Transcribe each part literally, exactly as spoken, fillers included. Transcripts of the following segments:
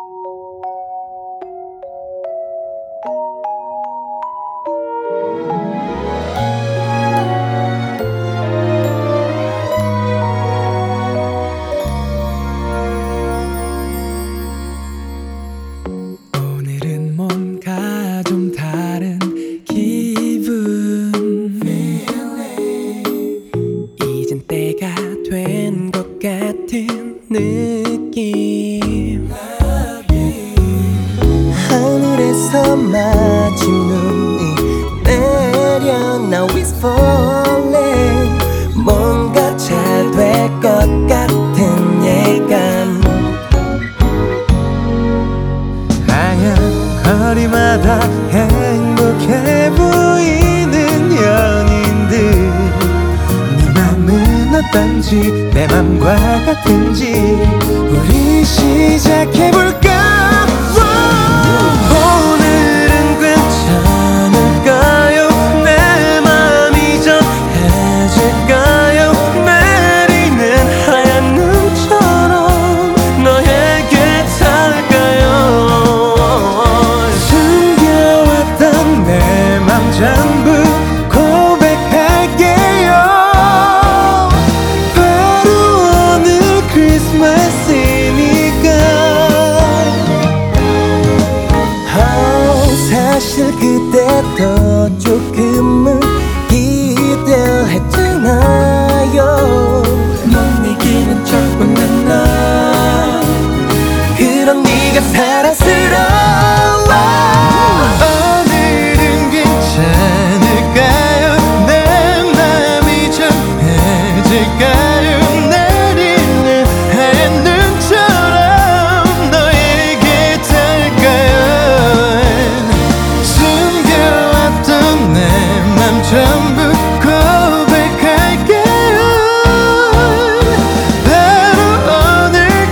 오늘은 뭔가 좀 다른 기분 이젠 때가 된 것 같은 느낌 하늘에서 마침 눈이 내려 Now it's falling 뭔가 잘 될 것 같은 예감 하얀 거리마다 행복해 보이는 연인들 네 맘은 어떤지 내 맘과 같은지 우리 시작해볼까 오늘은 괜찮을까요 내 맘이 전해질까요 내리는 하얀 눈처럼 너에게 닿을까요 숨겨왔던 내 맘 전부 고백할게요 바로 오늘 크리스마스니까 사실 그때도 조금은 기대했잖아요 못 이기는 척만한 나 그런 네가 사랑스러워 오늘은 괜찮을까요 내 맘이 전해질까요 내리는 하얀 눈처럼 너에게 닿을까요 숨겨왔던 내 맘 전부 고백할게요 바로 오늘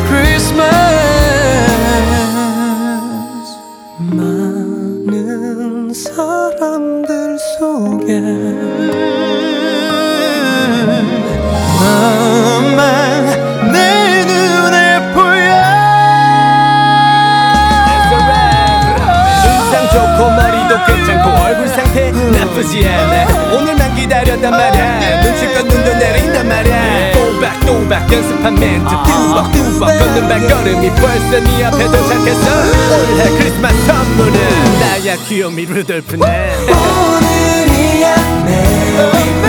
크리스마스 많은 사람들 속에 너만 내 눈에 보여 인상 좋고 머리도 괜찮고 얼굴 상태 나쁘지 않아 오늘만 기다렸단 말야 눈치껏 눈도 내린단 말야 또박또박 연습한 멘트 뚜벅뚜벅 걷는 발걸음이 벌써 네 앞에 도착했어 올해 크리스마스 선물은 나야 귀요미 루돌프네 오늘이야 메리